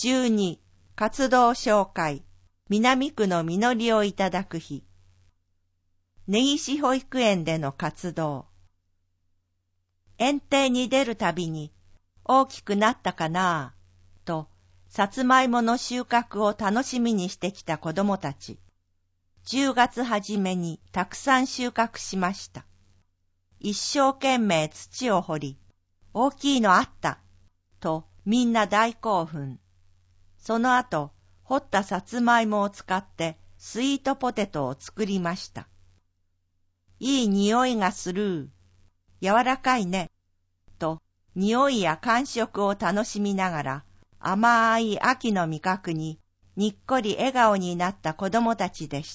12、活動紹介、南区の実りをいただく日。根岸保育園での活動。園庭に出るたびに、大きくなったかなぁ、と、さつまいもの収穫を楽しみにしてきた子供たち。10月初めにたくさん収穫しました。一生懸命土を掘り、大きいのあった、とみんな大興奮。その後、掘ったさつまいもを使ってスイートポテトを作りました。いい匂いがする。柔らかいね。と、匂いや感触を楽しみながら、甘い秋の味覚ににっこり笑顔になった子供たちでした。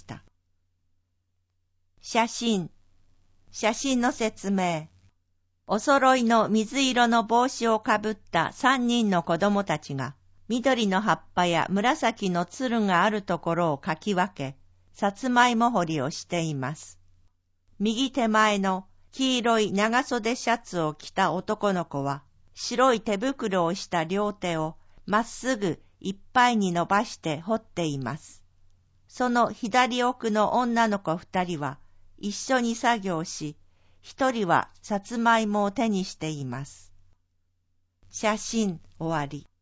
写真の説明。お揃いの水色の帽子をかぶった3人の子供たちが、緑の葉っぱや紫のつるがあるところをかき分け、さつまいも掘りをしています。右手前の黄色い長袖シャツを着た男の子は、白い手袋をした両手をまっすぐいっぱいに伸ばして掘っています。その左奥の女の子2人は一緒に作業し、1人はさつまいもを手にしています。写真終わり。